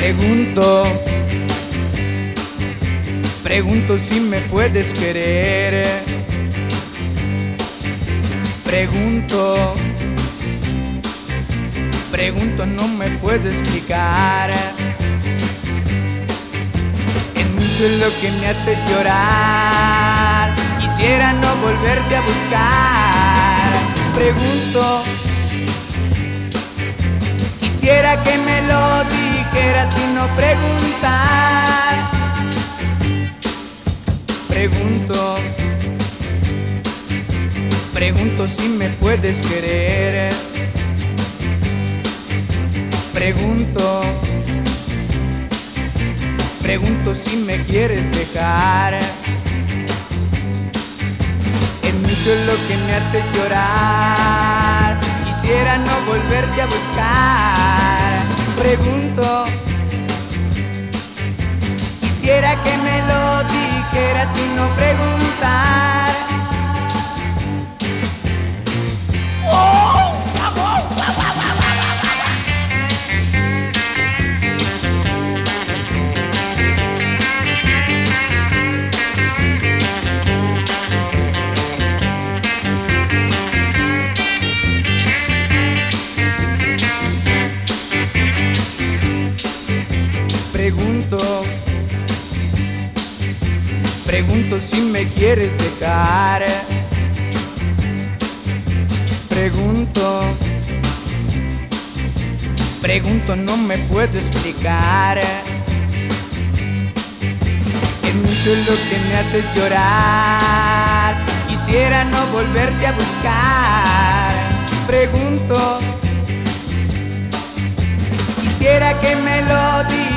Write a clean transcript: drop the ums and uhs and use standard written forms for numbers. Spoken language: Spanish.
Pregunto, pregunto si me puedes querer. Pregunto, pregunto, no me puedo explicar. Es mucho lo que me hace llorar. Quisiera no volverte a buscar. Pregunto, quisiera que me lo dijeras sin no preguntar. Pregunto, pregunto si me puedes querer. Pregunto, pregunto si me quieres dejar. Es mucho lo que me hace llorar. Quisiera no volverte a buscar. Pregunto, quisiera que me lo dijeras sin no preguntar. ¡Oh! Pregunto, pregunto si me quieres dejar. Pregunto, pregunto, no me puedo explicar. Es mucho lo que me hace llorar. Quisiera no volverte a buscar. Pregunto, quisiera que me lo digas